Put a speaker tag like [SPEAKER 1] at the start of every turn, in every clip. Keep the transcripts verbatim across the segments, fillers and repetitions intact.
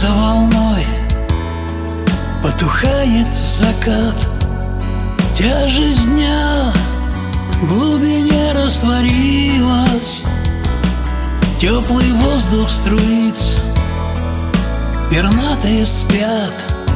[SPEAKER 1] за волной потухает закат. Тяжесть дня в глубине растворилась, теплый воздух струится, пернатые спят.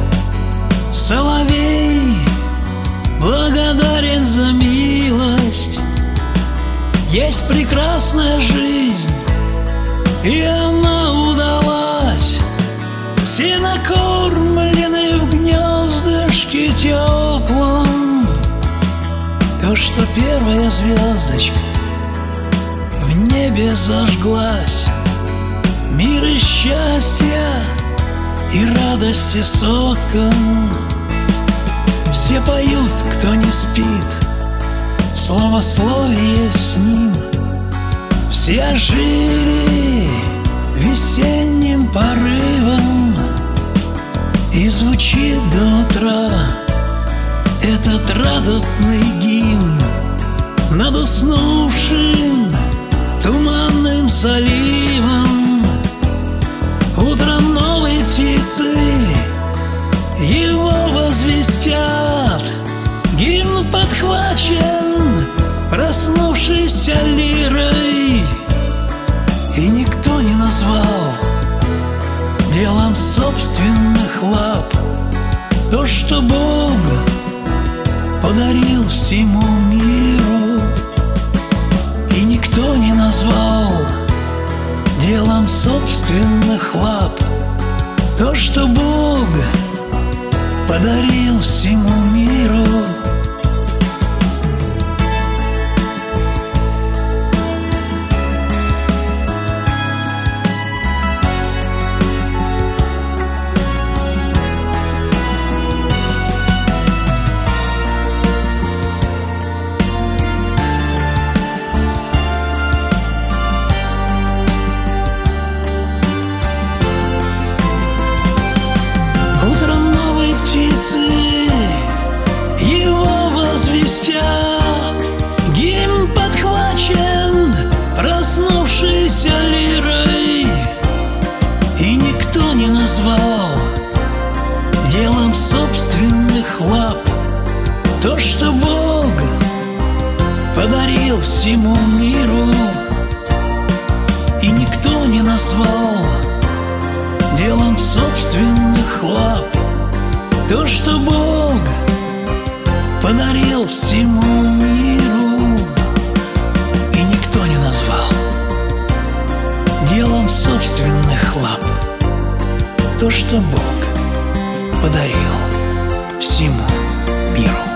[SPEAKER 1] Соловей благодарен за милость. Есть прекрасная жизнь, и она удалась. Все накормлены в гнездышке теплом. То, что первая звездочка в небе зажглась. Мир и счастья и радости соткан. Все поют, кто не спит, словословие с ним. Все ожили весенним порывом, и звучит до утра этот радостный гимн над уснувшим туманным заливом. Утром новые птицы его возвестят. Гимн подхвачен проснувшейся лирой, и никто не назвал делом собственных лап то, что Бог подарил всему миру. И никто не назвал делом собственных лап то, что Бог подарил всему миру. Утром новые птицы его возвестят. Гимн подхвачен проснувшейся лирой, и никто не назвал делом собственных лап то, что Бог подарил всему миру. И никто не назвал делом собственных лап то, что Бог подарил всему миру. И никто не назвал делом собственных лап то, что Бог подарил всему миру.